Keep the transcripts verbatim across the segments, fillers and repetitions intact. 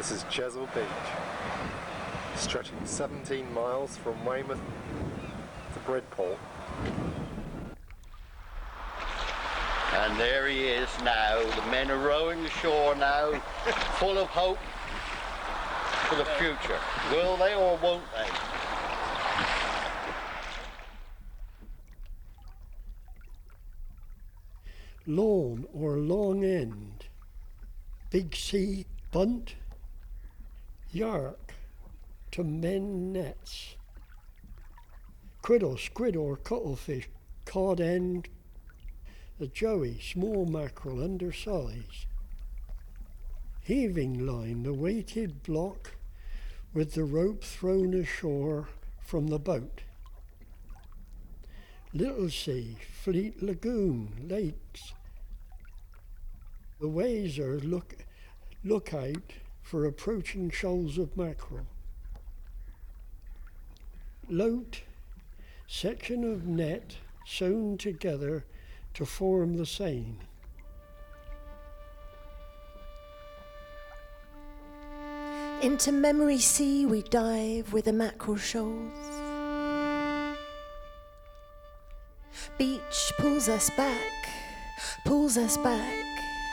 This is Chesil Beach, stretching seventeen miles from Weymouth to Bridport. And there he is now. The men are rowing ashore now, full of hope for the future. Will they or won't they? Lawn or long end, big sea bunt, yark to mend nets, criddle, squid or cuttlefish, cod end, a joey, small mackerel undersize, heaving line, the weighted block with the rope thrown ashore from the boat. Little sea, fleet lagoon, lakes. The ways are look, look out for approaching shoals of mackerel. Loat, section of net sewn together to form the seine. Into memory sea we dive with the mackerel shoals. Beach pulls us back, pulls us back.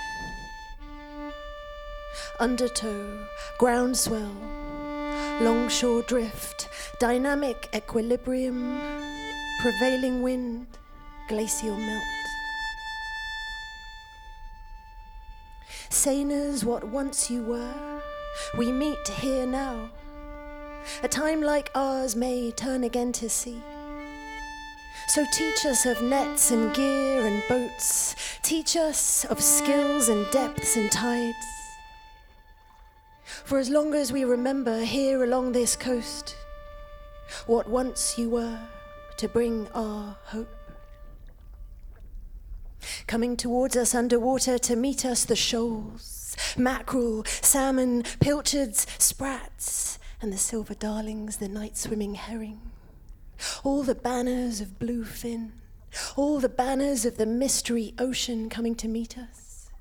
Undertow, groundswell, longshore drift, dynamic equilibrium, prevailing wind, glacial melt. Seiners, what once you were, we meet here now. A time like ours may turn again to sea. So teach us of nets and gear and boats. Teach us of skills and depths and tides. For as long as we remember here along this coast, what once you were to bring our hope. Coming towards us underwater to meet us the shoals, mackerel, salmon, pilchards, sprats, and the silver darlings, the night swimming herring. All the banners of bluefin, all the banners of the mystery ocean coming to meet us.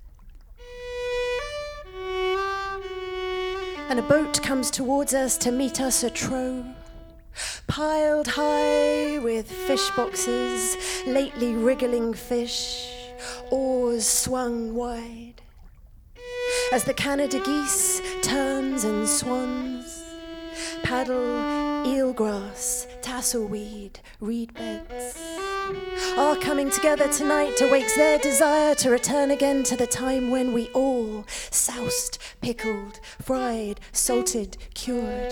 And a boat comes towards us to meet us a trow, piled high with fish boxes, lately wriggling fish, oars swung wide. As the Canada geese turns and swans, paddle eelgrass, tasselweed, reed beds, are coming together tonight to wake their desire to return again to the time when we all soused, pickled, fried, salted, cured.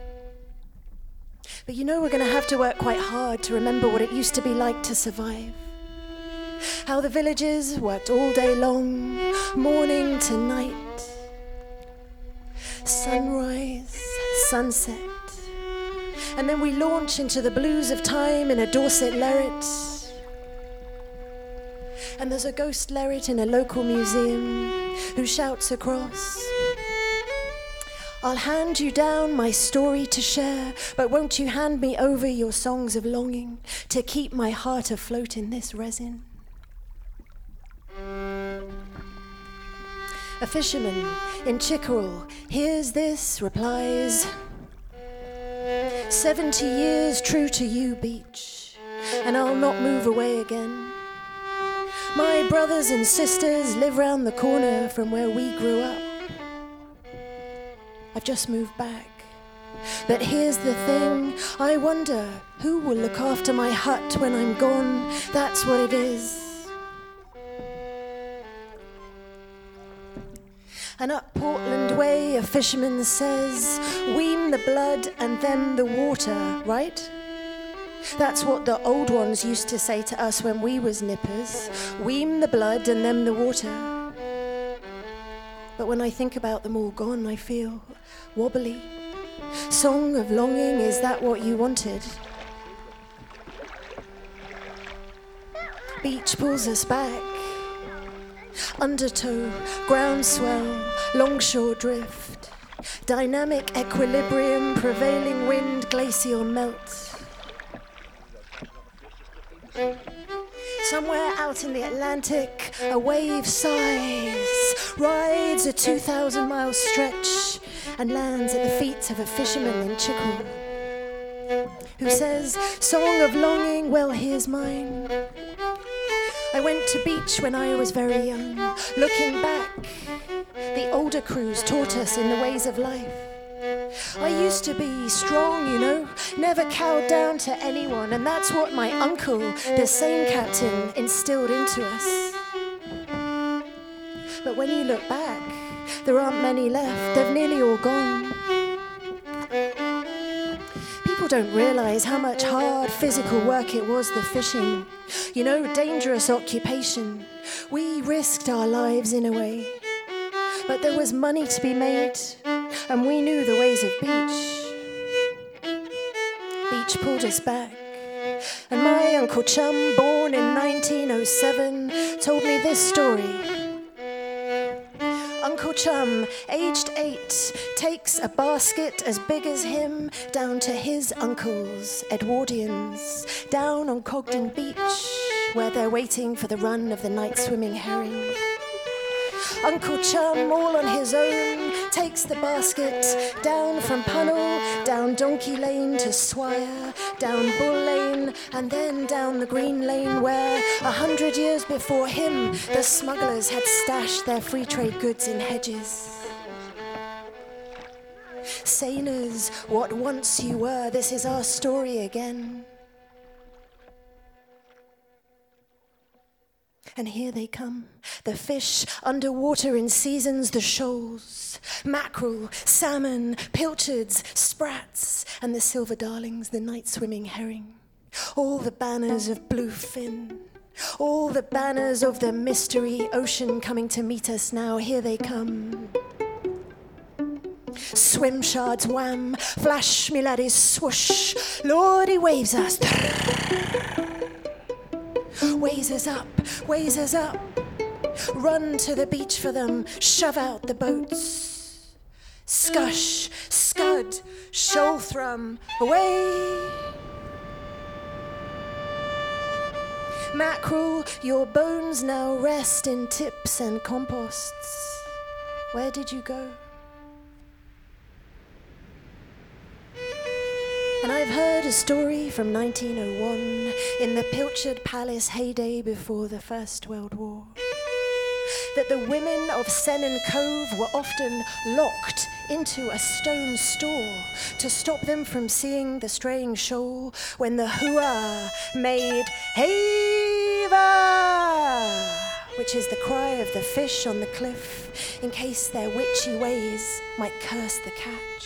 But you know we're going to have to work quite hard to remember what it used to be like to survive. How the villagers worked all day long, morning to night. Sunrise, sunset. And then we launch into the blues of time in a Dorset Lerret. And there's a ghost Lerret in a local museum who shouts across, I'll hand you down my story to share, but won't you hand me over your songs of longing to keep my heart afloat in this resin? A fisherman in Chickerell hears this, replies, Seventy years true to you, beach, and I'll not move away again. My brothers and sisters live round the corner from where we grew up. I've just moved back. But here's the thing, I wonder who will look after my hut when I'm gone. That's what it is. And up Portland Way, a fisherman says, weem the blood and then the water, right? That's what the old ones used to say to us when we was nippers. Weem the blood and then the water. But when I think about them all gone, I feel wobbly. Song of longing, is that what you wanted? Beach pulls us back. Undertow, groundswell, longshore drift, dynamic equilibrium, prevailing wind, glacial melt. Somewhere out in the Atlantic, a wave sighs, rides a two thousand mile stretch, and lands at the feet of a fisherman in Chickle, who says, "Song of longing, well, here's mine. I went to beach when I was very young. Looking back, the older crews taught us in the ways of life. I used to be strong, you know, never cowed down to anyone, and that's what my uncle, the Seine captain, instilled into us. But when you look back, there aren't many left, they've nearly all gone. People don't realise how much hard physical work it was, the fishing. You know, dangerous occupation. We risked our lives in a way. But there was money to be made, and we knew the ways of beach. Beach pulled us back. And my Uncle Chum, born in nineteen oh seven, told me this story. Uncle Chum, aged eight, takes a basket as big as him down to his uncles, Edwardians, down on Cogden Beach, where they're waiting for the run of the night swimming herring. Uncle Chum, all on his own, takes the basket down from Punnell, down Donkey Lane to Swire, down Bull Lane, and then down the Green Lane where, a hundred years before him, the smugglers had stashed their free trade goods in hedges. Sailors, what once you were, this is our story again. And here they come, the fish underwater in seasons, the shoals, mackerel, salmon, pilchards, sprats, and the silver darlings, the night swimming herring. All the banners of bluefin, all the banners of the mystery ocean coming to meet us now, here they come. Swim shards wham, flash me laddies swoosh, Lord he waves us. Waves us up, waves us up. Run to the beach for them, shove out the boats. Scush, scud, shoal thrum, away. Mackerel, your bones now rest in tips and composts. Where did you go? And I've heard a story from nineteen oh one, in the Pilchard Palace heyday before the First World War, that the women of Sennen Cove were often locked into a stone store to stop them from seeing the straying shoal when the hooah made "Heava!", which is the cry of the fish on the cliff in case their witchy ways might curse the catch.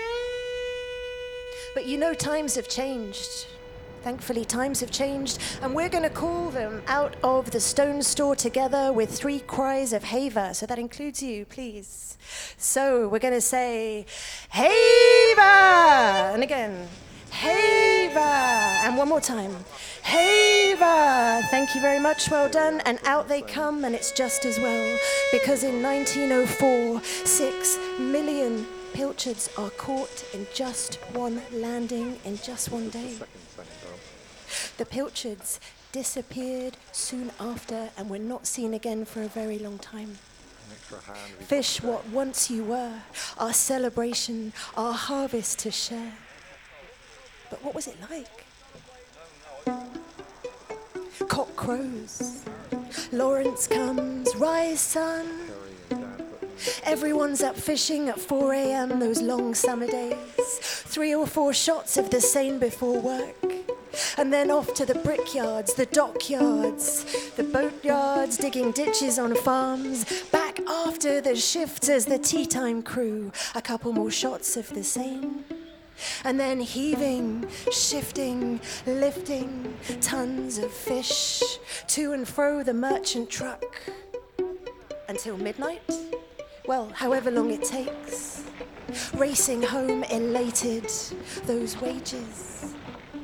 But you know, times have changed. Thankfully, times have changed, and we're going to call them out of the stone store together with three cries of Hava. So that includes you, please. So we're going to say, Hava! And again, Hava! And one more time, Hava! Thank you very much, well done. And out they come, and it's just as well, because in nineteen oh four, six million pilchards are caught in just one landing, in just one day. The pilchards disappeared soon after and were not seen again for a very long time. Fish, what once you were, our celebration, our harvest to share. But what was it like? Cock crows, Lawrence comes, rise sun. Everyone's up fishing at four a.m. those long summer days. Three or four shots of the Seine before work. And then off to the brickyards, the dockyards, the boatyards, digging ditches on farms. Back after the shifts as the tea time crew. A couple more shots of the Seine. And then heaving, shifting, lifting tons of fish to and fro the merchant truck. Until midnight? Well, however long it takes. Racing home elated, those wages.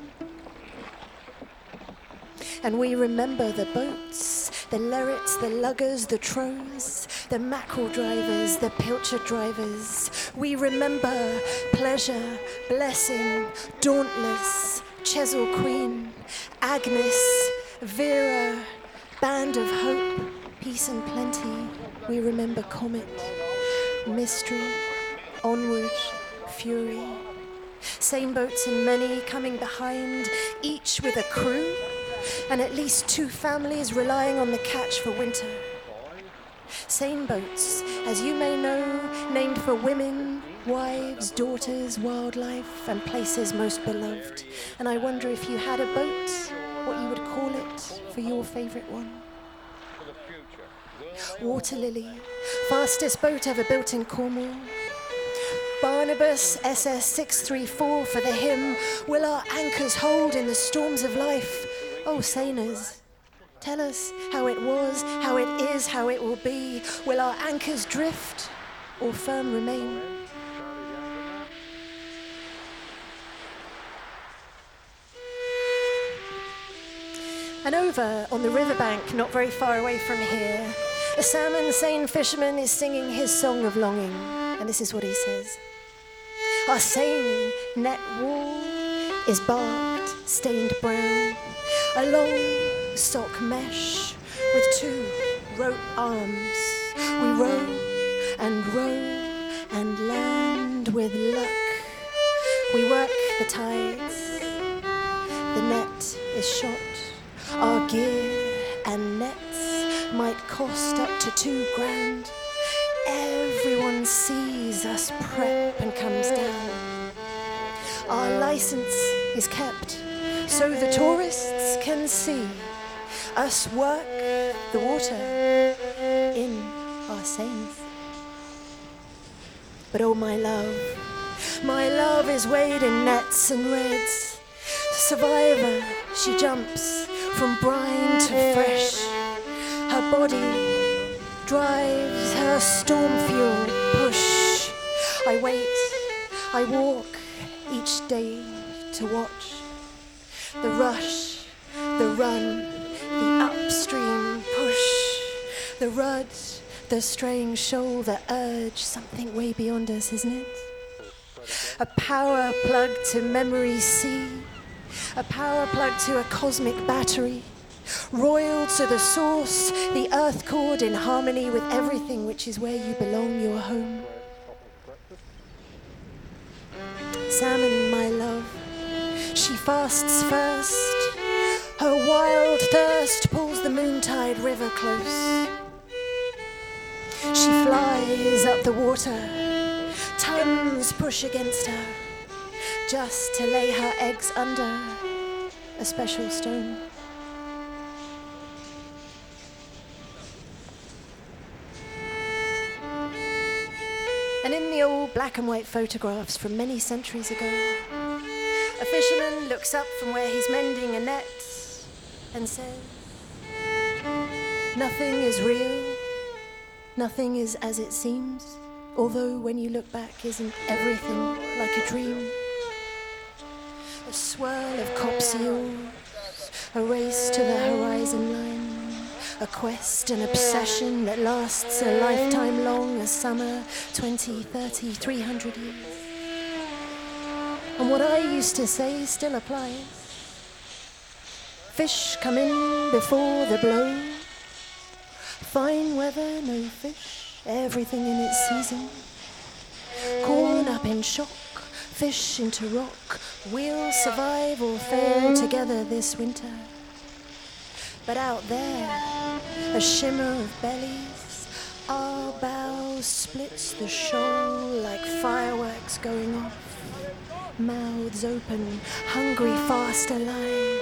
And we remember the boats, the lerrets, the luggers, the trows, the mackerel drivers, the pilchard drivers. We remember pleasure, blessing, dauntless, Chesil Queen, Agnes, Vera, Band of Hope, Peace and Plenty. We remember Comet, Mystery, onward, fury. Sailboats and many coming behind, each with a crew, and at least two families relying on the catch for winter. Sailboats, as you may know, named for women, wives, daughters, wildlife, and places most beloved. And I wonder if you had a boat, what you would call it for your favourite one. Water Lily, fastest boat ever built in Cornwall. Barnabas S S six three four for the hymn, will our anchors hold in the storms of life? Oh, sailors, tell us how it was, how it is, how it will be. Will our anchors drift or firm remain? And over on the riverbank, not very far away from here, a salmon seine fisherman is singing his song of longing. And this is what he says. Our seine net wall is barked, stained brown, a long sock mesh with two rope arms. We row and row and land with luck. We work the tides, the net is shot. Our gear and nets might cost up to two grand. Everyone sees us prep and comes down. Our license is kept so the tourists can see us work the water in our seines. But oh my love, my love is weighed in nets and reds. Survivor, she jumps from brine to fresh. Her body drives her storm-fueled push. I wait, I walk each day to watch the rush, the run, the upstream push, the rud, the straying shoal, the urge, something way beyond us, isn't it? A power plug to memory sea, a power plug to a cosmic battery, royal to the source, the earth cord in harmony with everything, which is where you belong, your home. Salmon, my love, she fasts first. Her wild thirst pulls the moontide river close. She flies up the water, tons push against her, just to lay her eggs under a special stone. And in the old black and white photographs from many centuries ago, a fisherman looks up from where he's mending a net and says, nothing is real, nothing is as it seems, although when you look back, isn't everything like a dream? A swirl of copse eels, a race to the horizon line, a quest, an obsession that lasts a lifetime long, a summer, twenty, thirty, three hundred years. And what I used to say still applies. Fish come in before the blow. Fine weather, no fish, everything in its season. Corn up in shock, fish into rock. We'll survive or fail together this winter. But out there, a shimmer of bellies, our bow splits the shoal like fireworks going off. Mouths open, hungry, fast alive.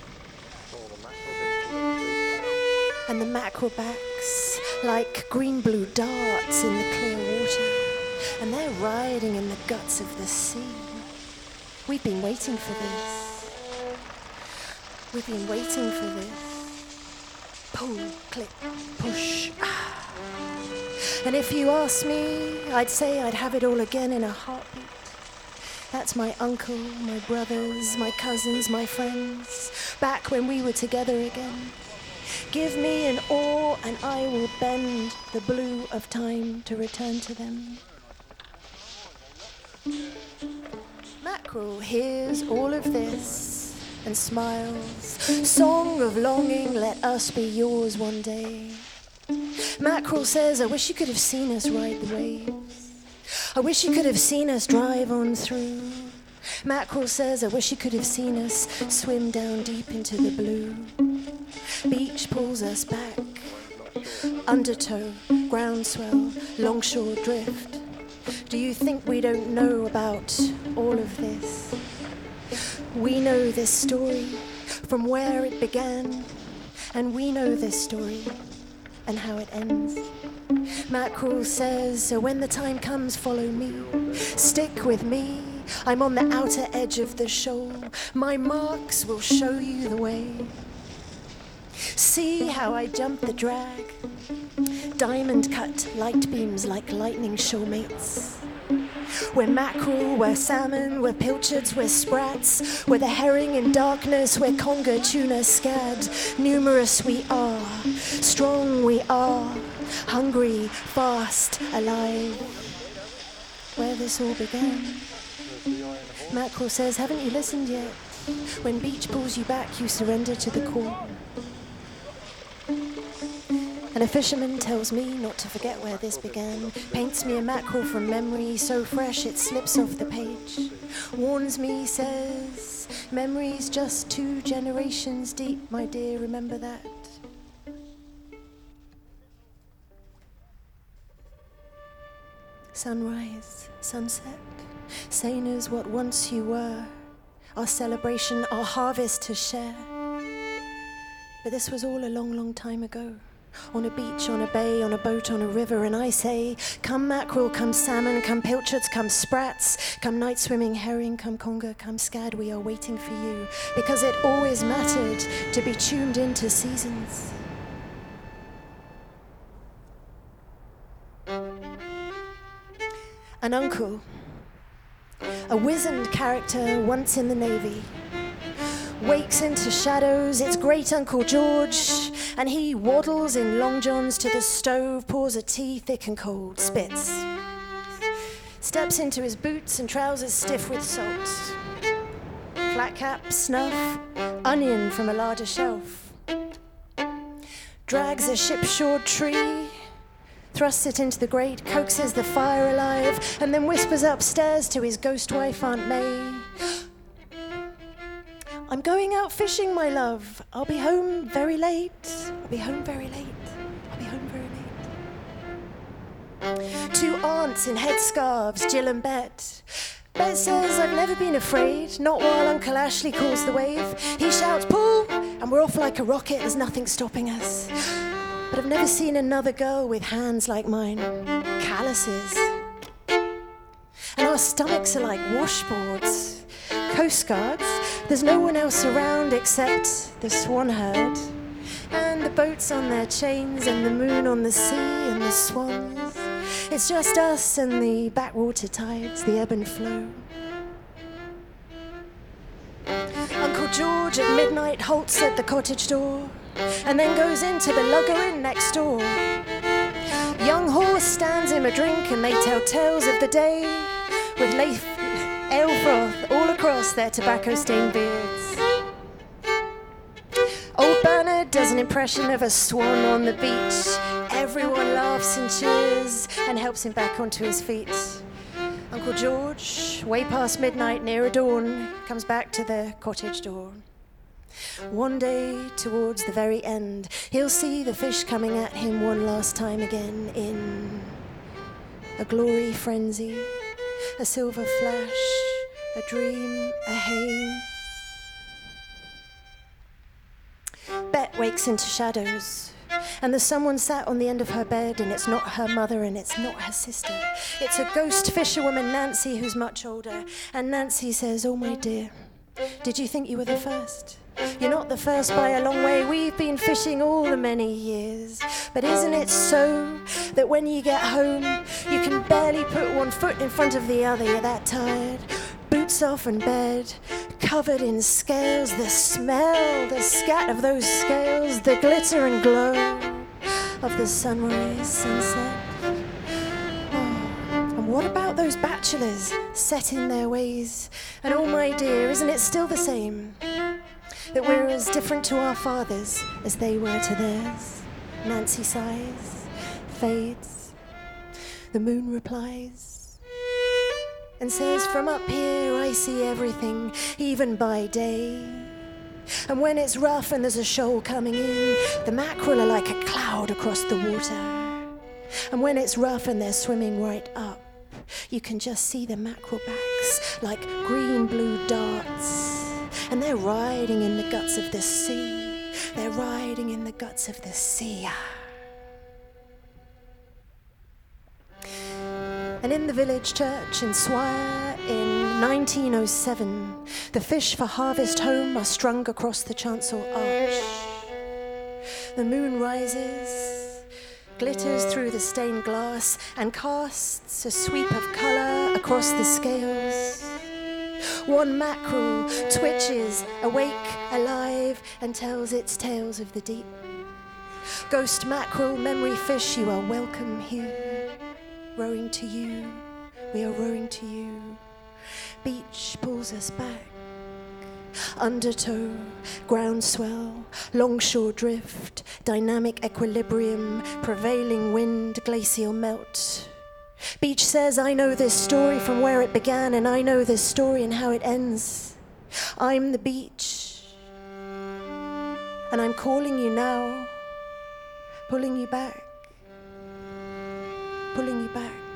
And the mackerel backs like green-blue darts in the clear water. And they're riding in the guts of the sea. We've been waiting for this. We've been waiting for this. Pull, click, push. Ah. And if you ask me, I'd say I'd have it all again in a heartbeat. That's my uncle, my brothers, my cousins, my friends, back when we were together again. Give me an oar and I will bend the blue of time to return to them. Mackerel hears all of this and smiles. Song of longing, let us be yours one day. Mackerel says, I wish you could have seen us ride the waves. I wish you could have seen us drive on through. Mackerel says, I wish you could have seen us swim down deep into the blue. Beach pulls us back. Undertow, groundswell, longshore drift. Do you think we don't know about all of this? We know this story from where it began, and we know this story and how it ends. Mackerel says, so when the time comes, follow me, stick with me. I'm on the outer edge of the shoal. My marks will show you the way. See how I jump the drag. Diamond cut light beams like lightning showmates. We're mackerel, we're salmon, we're pilchards, we're sprats. We're the herring in darkness, we're conger, tuna, scad. Numerous we are, strong we are, hungry, fast, alive. Where this all began. Mackerel says, haven't you listened yet? When beach pulls you back, you surrender to the call. And a fisherman tells me not to forget where this began, paints me a mackerel from memory so fresh it slips off the page, warns me, says, memory's just two generations deep, my dear, remember that. Sunrise, sunset, sane as what once you were, our celebration, our harvest to share. But this was all a long, long time ago. On a beach, on a bay, on a boat, on a river, and I say, come mackerel, come salmon, come pilchards, come sprats, come night swimming herring, come conger, come scad, we are waiting for you, because it always mattered to be tuned into seasons. An uncle, a wizened character once in the Navy, wakes into shadows, it's great Uncle George, and he waddles in long johns to the stove, pours a tea thick and cold, spits, steps into his boots and trousers stiff with salt, flat cap, snuff, onion from a larger shelf, drags a ship-shored tree, thrusts it into the grate, coaxes the fire alive, and then whispers upstairs to his ghost wife, Aunt May, I'm going out fishing, my love. I'll be home very late. I'll be home very late. I'll be home very late. Two aunts in headscarves, Jill and Bet. Bet says, I've never been afraid, not while Uncle Ashley calls the wave. He shouts, pull, and we're off like a rocket, there's nothing stopping us. But I've never seen another girl with hands like mine, calluses. And our stomachs are like washboards. Coast guards, there's no one else around except the swan herd, and the boats on their chains, and the moon on the sea, and the swans. It's just us and the backwater tides, the ebb and flow. Uncle George at midnight halts at the cottage door, and then goes into the lugger inn next door. Young horse stands him a drink, and they tell tales of the day, with lath ale froth all across their tobacco-stained beards. Old Bernard does an impression of a swan on the beach. Everyone laughs and cheers and helps him back onto his feet. Uncle George, way past midnight, near dawn, comes back to the cottage door. One day, towards the very end, he'll see the fish coming at him one last time again in a glory frenzy. A silver flash, a dream, a haze. Bet wakes into shadows, and there's someone sat on the end of her bed, and it's not her mother and it's not her sister. It's a ghost fisherwoman, Nancy, who's much older. And Nancy says, oh my dear, did you think you were the first? You're not the first by a long way. We've been fishing all the many years. But isn't it so that when you get home, you can barely put one foot in front of the other? You're that tired. Boots off in bed, covered in scales. The smell, the scat of those scales, the glitter and glow of the sunrise, sunset. Oh, and what about those bachelors set in their ways? And oh my dear, isn't it still the same? That we're as different to our fathers as they were to theirs. Nancy sighs, fades. The moon replies. and says, from up here I see everything, even by day. And when it's rough and there's a shoal coming in, the mackerel are like a cloud across the water. And when it's rough and they're swimming right up, you can just see the mackerel backs like green-blue darts. And they're riding in the guts of the sea. They're riding in the guts of the sea. And in the village church in Swire in nineteen oh seven, the fish for harvest home are strung across the chancel arch. The moon rises, glitters through the stained glass, and casts a sweep of colour across the scales. One mackerel twitches, awake, alive, and tells its tales of the deep. Ghost mackerel, memory fish, you are welcome here. Rowing to you, we are rowing to you. Beach pulls us back. Undertow, groundswell, longshore drift, dynamic equilibrium, prevailing wind, glacial melt. Beach says, I know this story from where it began, and I know this story and how it ends. I'm the beach, and I'm calling you now, pulling you back, pulling you back.